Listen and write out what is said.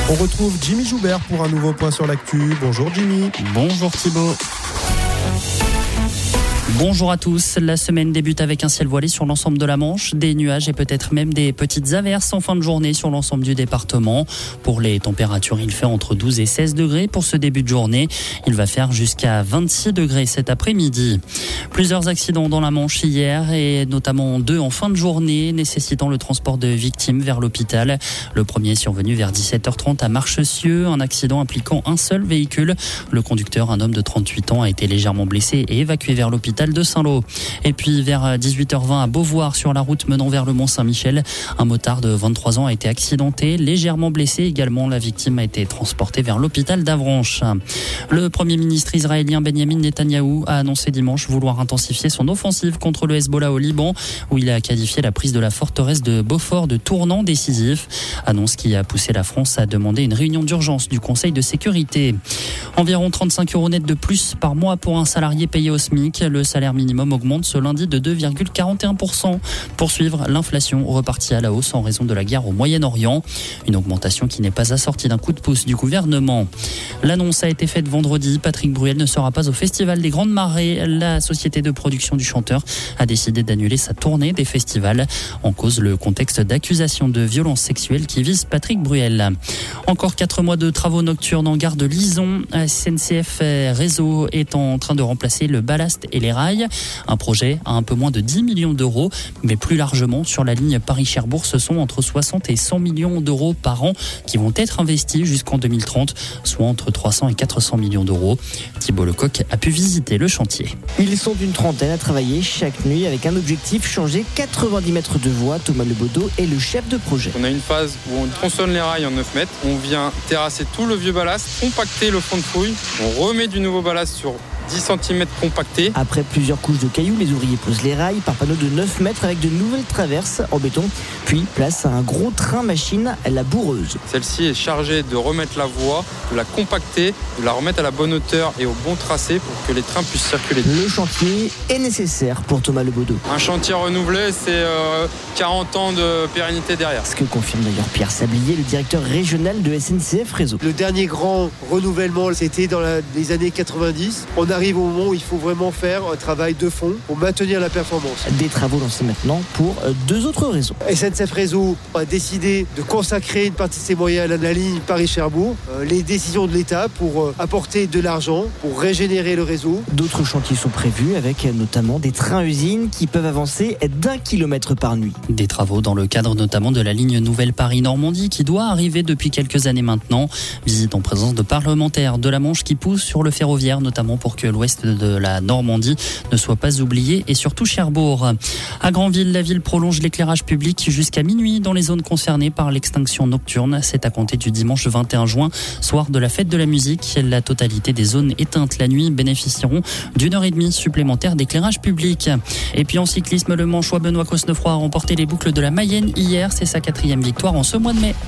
On retrouve Jimmy Joubert pour un nouveau point sur l'actu. Bonjour Jimmy. Bonjour Thibaut. Bonjour à tous. La semaine débute avec un ciel voilé sur l'ensemble de la Manche, des nuages et peut-être même des petites averses en fin de journée sur l'ensemble du département. Pour les températures, il fait entre 12 et 16 degrés pour ce début de journée. Il va faire jusqu'à 26 degrés cet après-midi. Plusieurs accidents dans la Manche hier et notamment 2 en fin de journée nécessitant le transport de victimes vers l'hôpital. Le premier est survenu vers 17h30 à Marchessieu, un accident impliquant un seul véhicule. Le conducteur, un homme de 38 ans, a été légèrement blessé et évacué vers l'hôpital de Saint-Lô. Et puis vers 18h20 à Beauvoir, sur la route menant vers le Mont-Saint-Michel, un motard de 23 ans a été accidenté, légèrement blessé également. La victime a été transportée vers l'hôpital d'Avranches. Le Premier ministre israélien Benjamin Netanyahou a annoncé dimanche vouloir intensifier son offensive contre le Hezbollah au Liban, où il a qualifié la prise de la forteresse de Beaufort de tournant décisif. Annonce qui a poussé la France à demander une réunion d'urgence du Conseil de sécurité. Environ 35 € net de plus par mois pour un salarié payé au SMIC. Le salaire minimum augmente ce lundi de 2,41%. Pour suivre, l'inflation repartit à la hausse en raison de la guerre au Moyen-Orient. Une augmentation qui n'est pas assortie d'un coup de pouce du gouvernement. L'annonce a été faite vendredi. Patrick Bruel ne sera pas au Festival des Grandes Marées. La société de production du chanteur a décidé d'annuler sa tournée des festivals. En cause, le contexte d'accusation de violences sexuelles qui vise Patrick Bruel. Encore 4 mois de travaux nocturnes en gare de Lison. SNCF Réseau est en train de remplacer le ballast et les rails. Un projet à un peu moins de 10 millions d'euros. Mais plus largement, sur la ligne Paris-Cherbourg, ce sont entre 60 et 100 millions d'euros par an qui vont être investis jusqu'en 2030, soit entre 300 et 400 millions d'euros. Thibaut Lecoq a pu visiter le chantier. Ils sont d'une trentaine à travailler chaque nuit avec un objectif, changer 90 mètres de voies. Thomas Lebaudot est le chef de projet. On a une phase où on tronçonne les rails en 9 mètres. On vient terrasser tout le vieux ballast, compacter le fond de fouille. On remet du nouveau ballast sur 10 cm compacté. Après plusieurs couches de cailloux, les ouvriers posent les rails par panneau de 9 mètres avec de nouvelles traverses en béton. Puis place à un gros train-machine, la Boureuse. Celle-ci est chargée de remettre la voie, de la compacter, de la remettre à la bonne hauteur et au bon tracé pour que les trains puissent circuler. Le chantier est nécessaire pour Thomas Lebaudot. Un chantier renouvelé, c'est 40 ans de pérennité derrière. Ce que confirme d'ailleurs Pierre Sablier, le directeur régional de SNCF Réseau. Le dernier grand renouvellement, c'était dans les années 90. On arrive au moment où il faut vraiment faire un travail de fond pour maintenir la performance. Des travaux lancés maintenant pour 2 autres réseaux. SNCF Réseau a décidé de consacrer une partie de ses moyens à la ligne Paris-Cherbourg. Les décisions de l'État pour apporter de l'argent, pour régénérer le réseau. D'autres chantiers sont prévus avec notamment des trains-usines qui peuvent avancer d'1 kilomètre par nuit. Des travaux dans le cadre notamment de la ligne Nouvelle Paris-Normandie qui doit arriver depuis quelques années maintenant. Visite en présence de parlementaires de la Manche qui poussent sur le ferroviaire, notamment pour que l'ouest de la Normandie ne soit pas oublié, et surtout Cherbourg. À Granville, la ville prolonge l'éclairage public jusqu'à minuit dans les zones concernées par l'extinction nocturne. C'est à compter du dimanche 21 juin, soir de la fête de la musique. La totalité des zones éteintes la nuit bénéficieront d'1h30 supplémentaire d'éclairage public. Et puis en cyclisme, le Manchois Benoît Cosnefroy a remporté les boucles de la Mayenne hier. C'est sa 4e victoire en ce mois de mai.